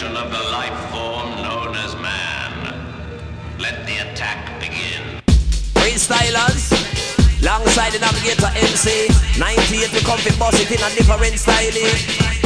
destruction of the life form known as man. Let the attack begin. Freestylers, alongside the navigator MC. 98 we come fi boss it in a different style.